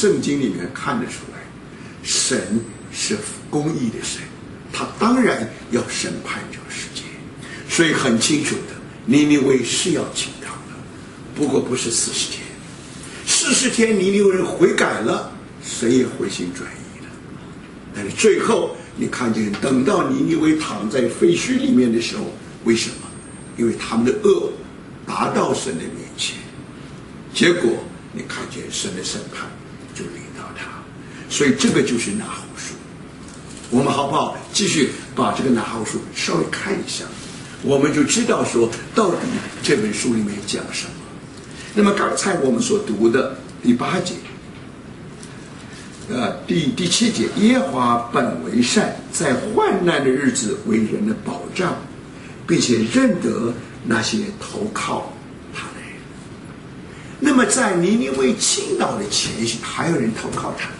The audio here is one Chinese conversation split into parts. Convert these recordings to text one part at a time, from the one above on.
圣经里面看得出来，神是公义的神，他当然要审判这个世界，所以很清楚的，尼尼微是要倾倒的，不过不是40天，40天尼尼微人悔改了，神也回心转意了。但是最后你看见，等到尼尼微躺在废墟里面的时候，为什么？因为他们的恶达到神的面前，结果你看见神的审判就临到他。所以这个就是拿后书。我们好不好继续把这个拿后书稍微看一下，我们就知道说到底这本书里面讲什么。那么刚才我们所读的第8节，第7节，耶和华本为善，在患难的日子为人的保障，并且认得那些投靠他的人。那么在尼尼微倾倒的前夕，还有人投靠他，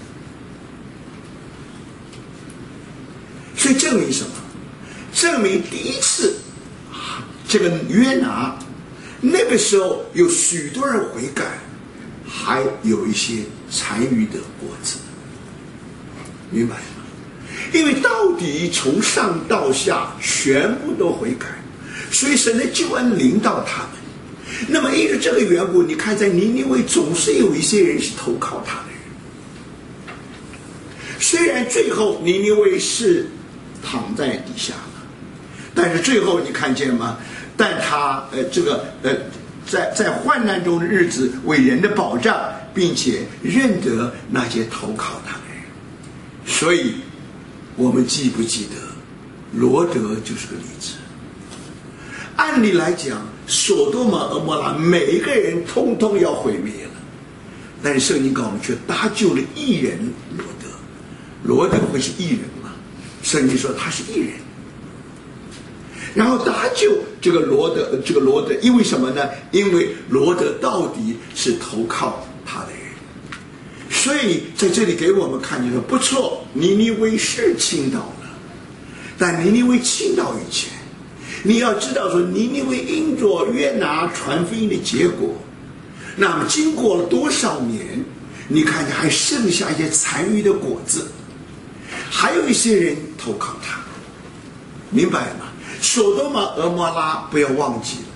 所以证明什么？证明第一次这个约拿那个时候有许多人悔改，还有一些残余的果子，明白吗？因为到底从上到下全部都悔改，所以神的救恩临到他们。那么因为这个缘故，你看在尼尼微总是有一些人是投靠他的人，虽然最后尼尼微是躺在底下了，但是最后你看见吗？但他在患难中的日子为人的保障，并且认得那些投靠他的人。所以我们记不记得罗德就是个例子？按理来讲，所多玛俄摩拉每一个人通通要毁灭了，但是圣经告诉我们却搭救了义人罗德。罗德会是义人吗？圣经说他是义人，然后搭救这个罗德，因为什么呢？因为罗德到底是投靠他的人。所以在这里给我们看见说，不错，尼尼微是倾倒了，但尼尼微倾倒以前，你要知道说，尼尼微因着约拿传福音的结果，那么经过了多少年，你看见还剩下一些残余的果子，还有一些人投靠他，明白吗？所多玛俄摩拉不要忘记了，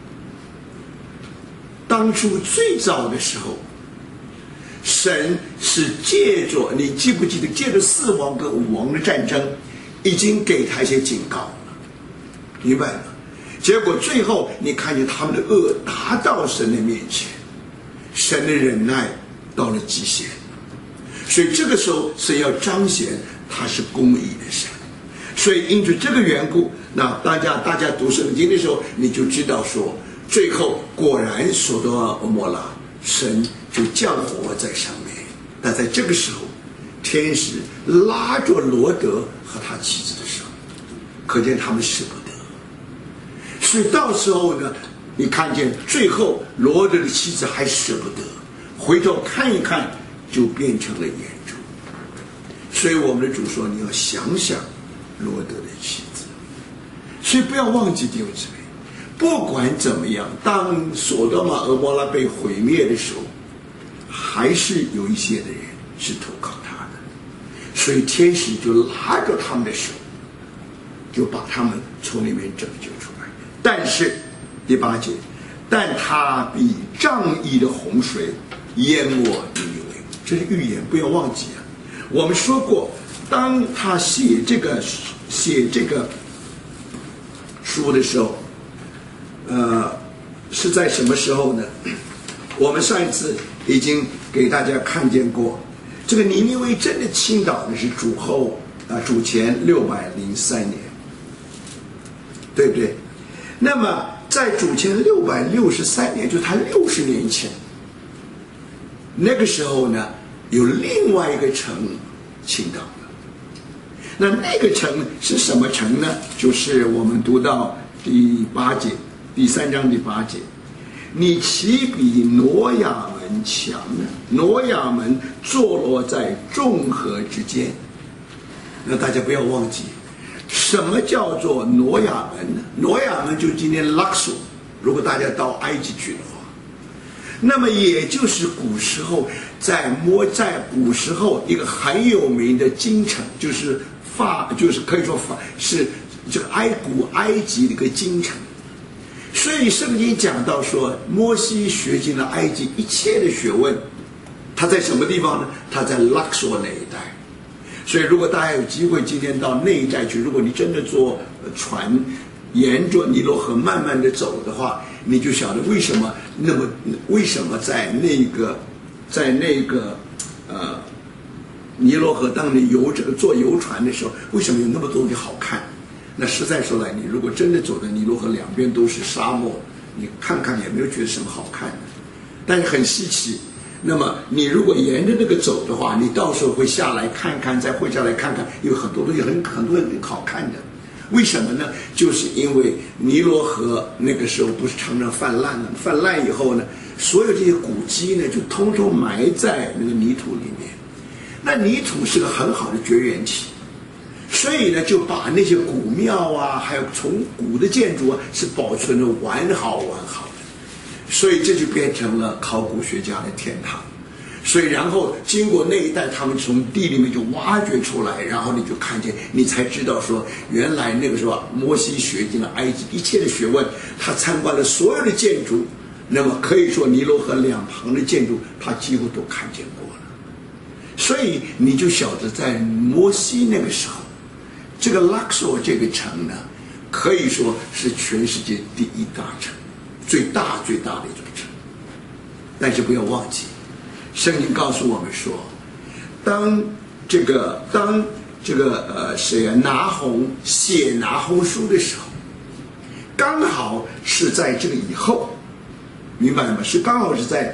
当初最早的时候，神是借着，你记不记得，借着4王跟5王的战争，已经给他一些警告了，明白吗？结果最后你看见他们的恶达到神的面前，神的忍耐到了极限，所以这个时候神要彰显他是公义的神。所以因着这个缘故，那大家读圣经的时候，你就知道说，最后果然所多玛俄摩拉神就降火在上面。但在这个时候，天使拉着罗德和他妻子的手，可见他们舍不得。所以到时候呢，你看见最后罗德的妻子还舍不得，回头看一看，就变成了眼珠。所以我们的主说，你要想想罗德的妻子。所以不要忘记弟兄姊妹，不管怎么样，当所多玛俄摩拉被毁灭的时候，还是有一些的人是投靠他的，所以天使就拉着他们的手，就把他们从里面拯救出来。但是第8节，但他比仗义的洪水淹没尼尼微，这是预言，不要忘记啊。我们说过，当他写这个书的时候，是在什么时候呢？我们上一次已经给大家看见过，这个尼尼微真的倾倒的是主前603年，对不对？那么在主前663年，就他60年前，那个时候呢，有另外一个城倾倒了。那个城是什么城呢？就是我们读到第3章第8节，你岂比挪亚门强呢？挪亚门坐落在众河之间。那大家不要忘记，什么叫做挪亚门呢？挪亚门就是今天拉克索，如果大家到埃及去的话， 那么也就是古时候在古时候一个很有名的京城，就是可以说是这个古埃及的一个京城。所以圣经讲到说，摩西学尽了埃及一切的学问，他在什么地方呢？他在拉索那一带。所以如果大家有机会今天到那一带去，如果你真的坐船沿着尼罗河慢慢的走的话，你就晓得为什么在那个尼罗河当你坐游船的时候，为什么有那么多东西好看？那实在说来，你如果真的走的尼罗河两边都是沙漠，你看看也没有觉得什么好看的，但是很稀奇。那么你如果沿着那个走的话，你到时候会下来看看，再会下来看看，有很多东西很好看的。为什么呢？就是因为尼罗河那个时候不是常常泛滥了，泛滥以后呢，所有这些古迹呢就通通埋在那个泥土里面。那泥土是个很好的绝缘体，所以呢就把那些古庙啊，还有从古的建筑啊，是保存的完好的。所以这就变成了考古学家的天堂。所以然后经过那一带，他们从地里面就挖掘出来，然后你就看见，你才知道说，原来那个时候摩西学尽了埃及一切的学问，他参观了所有的建筑，那么可以说尼罗河两旁的建筑他几乎都看见过了。所以你就晓得在摩西那个时候，这个拉索这个城呢，可以说是全世界第一大城，最大的一种城。但是不要忘记，圣经告诉我们说，当这个拿鸿写拿鸿书的时候，刚好是在这个以后，明白吗？是刚好是在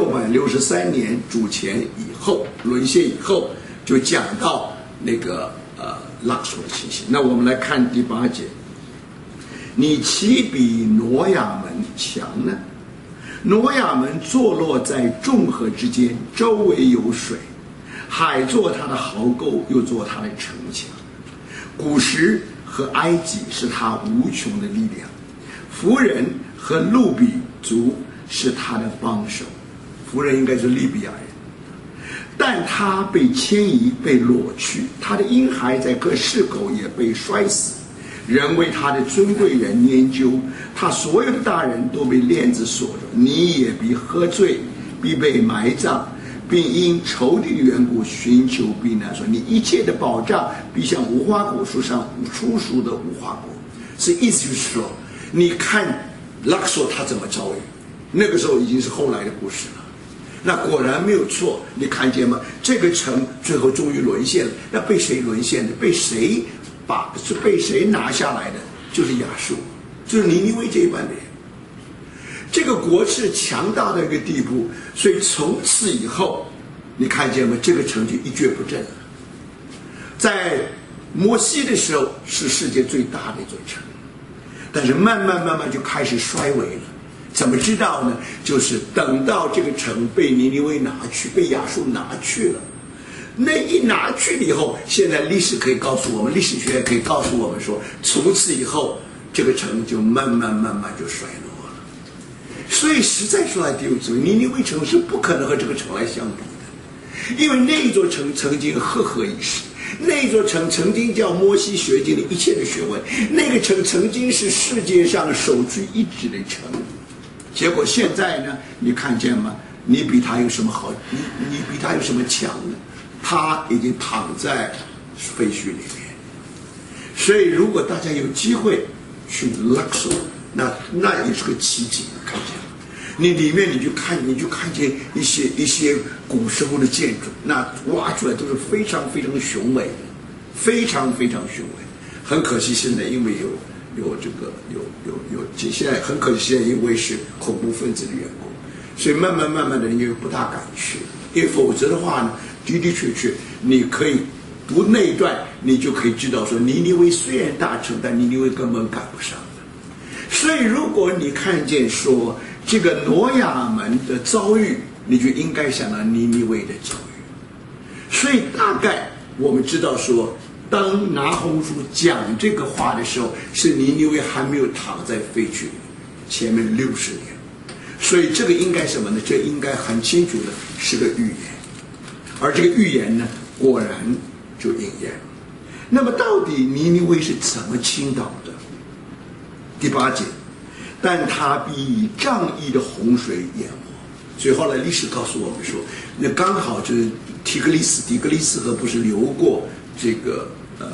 663年主前以后，沦陷以后，就讲到那个拉索的情形。那我们来看第8节，你岂比挪亚门强呢？挪亚门坐落在众河之间，周围有水，海做他的壕沟，又做他的城墙。古时和埃及是他无穷的力量，弗人和路比族是他的帮手。弗人应该是利比亚人，但他被迁移，被裸去，他的婴孩在各市口也被摔死。人为他的尊贵人研究，他所有的大人都被链子锁着。你也必喝醉，必被埋葬，并因仇敌的缘故寻求避难。说你一切的保障必像无花果树上初熟的无花果。是意思就是说，你看拉索他怎么遭遇，那个时候已经是后来的故事了。那果然没有错，你看见吗？这个城最后终于沦陷了。那被谁沦陷的？是被谁拿下来的？就是亚述，就是尼尼微这一般的人。这个国是强大的一个地步，所以从此以后，你看见吗？这个城就一蹶不振了。在摩西的时候是世界最大的一座城，但是慢慢就开始衰微了。怎么知道呢？就是等到这个城被尼尼微拿去，被亚述拿去了。那一拿去了以后，现在历史可以告诉我们，历史学可以告诉我们说，从此以后这个城就慢慢就衰落了。所以实在说来，弟兄姊妹，尼尼微城是不可能和这个城来相比的，因为那一座城曾经赫赫一时，那座城曾经叫摩西学尽了一切的学问，那个城曾经是世界上首屈一指的城。结果现在呢，你看见吗？你比他有什么好？你比他有什么强呢？他已经躺在废墟里面。所以如果大家有机会去拉索，那也是个奇景，看见吗？你里面你就看见一些古时候的建筑，那挖出来都是非常雄伟的，非常雄伟。很可惜现在因为现在很可惜现在因为是恐怖分子的缘故，所以慢慢的人就不大敢去，因为否则的话呢，的确你可以读那一段，你就可以知道说，尼尼微虽然大城，但尼尼微根本赶不上的。所以如果你看见说这个挪亚门的遭遇，你就应该想到尼尼微的遭遇。所以大概我们知道说，当拿鸿书讲这个话的时候，是尼尼微还没有躺在废墟里，前面60年。 所以这个应该什么呢？这应该很清楚的是个预言，而这个预言呢，果然就应验。那么到底尼尼微是怎么倾倒的？第8节，但他必以仗义的洪水淹没。所以后来历史告诉我们说，那刚好就是底格里斯河不是流过这个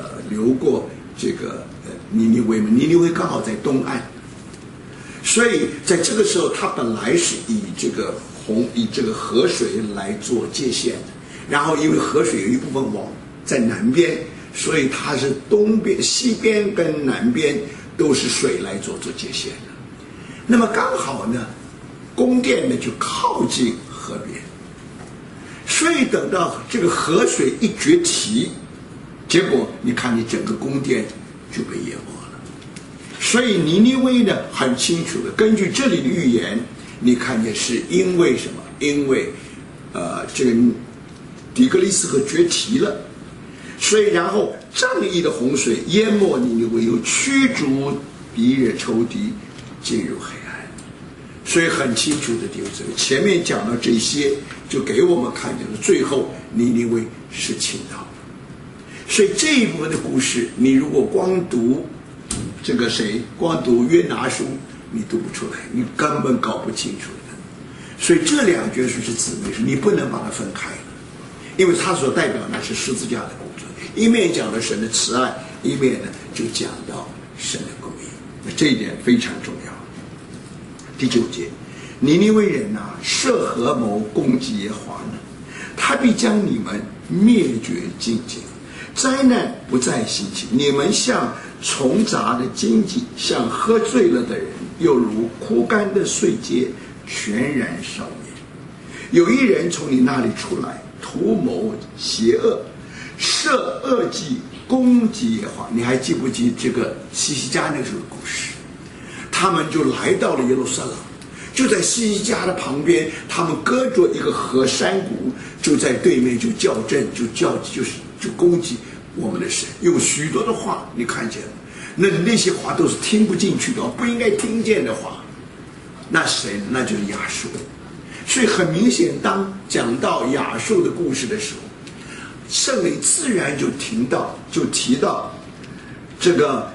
尼尼微嘛？尼尼微刚好在东岸，所以在这个时候，他本来是以这个河水来做界限的，然后因为河水有一部分在南边，所以它是东边、西边跟南边都是水来做界限的。那么刚好呢，宫殿呢就靠近河边，所以等到这个河水一决堤，结果你看你整个宫殿就被淹没了。所以尼尼微呢很清楚的根据这里的预言，你看见是因为什么？因为这个底格里斯河决堤了，所以然后仗义的洪水淹没尼尼微，又驱逐敌人仇敌进入黑暗。所以很清楚的弟兄姊妹，前面讲到这些，就给我们看见了最后尼尼微是倾倒。所以这一部分的故事，你如果光读光读约拿书，你读不出来，你根本搞不清楚的。所以这两卷书是姊妹书，你不能把它分开，因为它所代表的是十字架的工作，一面讲了神的慈爱，一面呢就讲到神的公义，那这一点非常重要。第9节，尼尼微人设合谋攻击耶和华呢，他必将你们灭绝尽尽，灾难不再兴起。你们像虫杂的荆棘，像喝醉了的人，又如枯干的碎秸，全然烧灭。有一人从你那里出来，图谋邪恶，设恶计攻击耶和华。你还记不记这个西西家那时候的故事？他们就来到了耶路撒冷，就在西西家的旁边，他们隔着一个河山谷，就在对面就叫阵，就攻击我们的神，用许多的话，你看见了，那些话都是听不进去的，不应该听见的话。那谁？那就是亚述。所以很明显，当讲到亚述的故事的时候，圣灵自然就提到这个，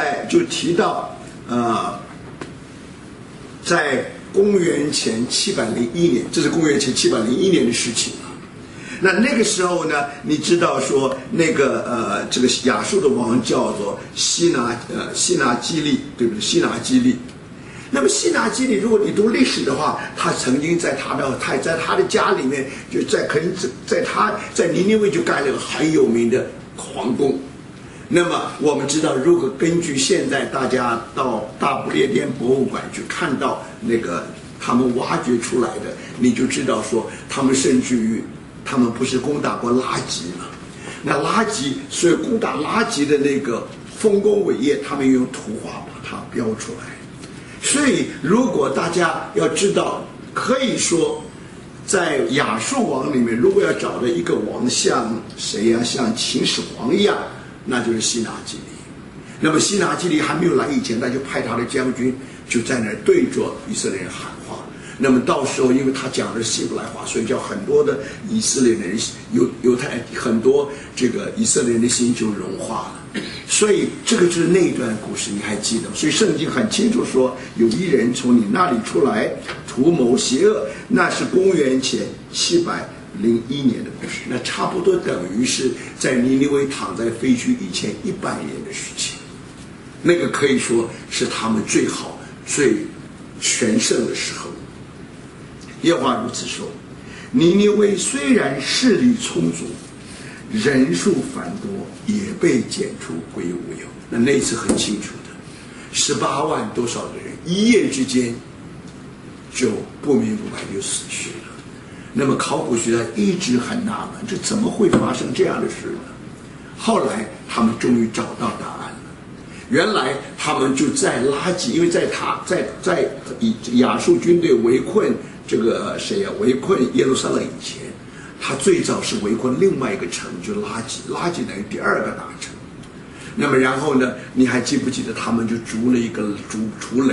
在公元前701年，这是公元前701年的事情啊。那个时候呢，你知道说那个这个亚述的王叫做西拿基立，对不对？西拿基立。那么西拿基立，如果你读历史的话，他曾经在他的家里面，就在尼尼微就盖了一个很有名的皇宫。那么我们知道，如果根据现在大家到大不列颠博物馆去看到那个他们挖掘出来的，你就知道说他们甚至于他们不是攻打过拉吉吗？那拉吉，所以攻打拉吉的那个丰功伟业，他们用图画把它标出来。所以如果大家要知道，可以说在亚述王里面，如果要找到一个王像谁呀？像秦始皇一样，那就是西拿基立。那么西拿基立还没有来以前，他就派他的将军就在那儿对着以色列人喊话。那么到时候，因为他讲的是希伯来话，所以叫很多的以色列人犹太很多这个以色列人的心就融化了。所以这个就是那一段故事，你还记得？所以圣经很清楚说，有一人从你那里出来，图谋邪恶，那是公元前701年的故事，那差不多等于是在尼尼微躺在废墟以前100年的事情。那个可以说是他们最好、最全盛的时候。耶和华如此说：尼尼微虽然势力充足，人数繁多，也被剪除归无有。那一次很清楚的，18万多少的人，一夜之间就不明不白就死去了。那么考古学家一直很纳闷，这怎么会发生这样的事呢？后来他们终于找到答案了。原来他们就在拉吉，因为在亚述军队围困围困耶路撒冷以前，他最早是围困另外一个城，就拉吉等于第2个大城。那么然后呢，你还记不记得他们就筑了一个筑垒，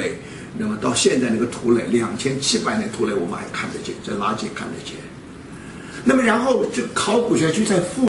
那么到现在那个土垒2700年土垒我们还看得见，在拉街看得见。那么然后这考古学去在复